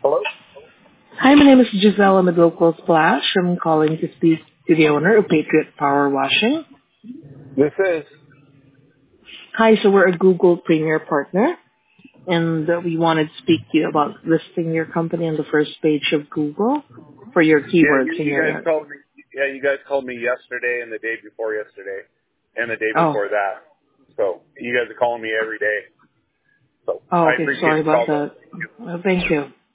Hello? Hi, my name is Gisela Medloco Splash. I'm calling to speak to the owner of Patriot Power Washing. This is. Hi, so we're a Google Premier partner, and we wanted to speak to you about listing your company on the first page of Google for your Yeah, keywords in you guys your... called me. Yeah, you guys called me yesterday and the day before yesterday and the day Oh, before that. So you guys are calling me every day. So I okay, appreciate sorry the about call, that. though. Thank you.